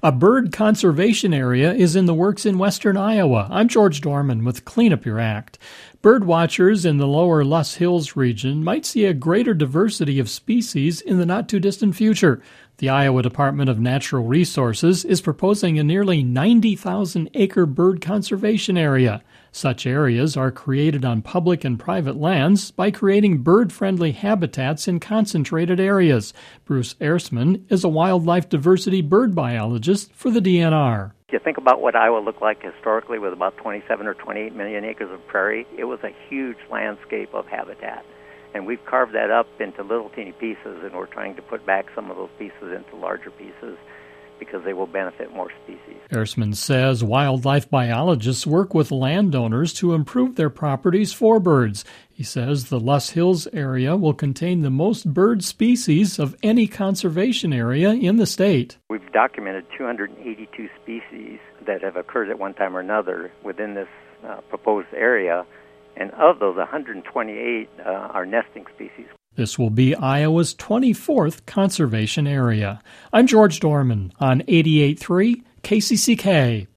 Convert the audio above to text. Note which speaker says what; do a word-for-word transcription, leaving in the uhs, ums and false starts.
Speaker 1: A bird conservation area is in the works in western Iowa. I'm George Dorman with Clean Up Your Act. Bird watchers in the lower Luss Hills region might see a greater diversity of species in the not-too-distant future. The Iowa Department of Natural Resources is proposing a nearly ninety thousand acre bird conservation area. Such areas are created on public and private lands by creating bird-friendly habitats in concentrated areas. Bruce Ersman is a wildlife diversity bird biologist for the D N R.
Speaker 2: If you think about what Iowa looked like historically with about twenty-seven or twenty-eight million acres of prairie, it was a huge landscape of habitat. And we've carved that up into little teeny pieces, and we're trying to put back some of those pieces into larger pieces because they will benefit more species.
Speaker 1: Ersman says wildlife biologists work with landowners to improve their properties for birds. He says the Luss Hills area will contain the most bird species of any conservation area in the state.
Speaker 2: We've documented two hundred eighty-two species that have occurred at one time or another within this uh, proposed area, and of those, one hundred twenty-eight uh, are nesting species.
Speaker 1: This will be Iowa's twenty-fourth conservation area. I'm George Dorman on eighty-eight point three K C C K.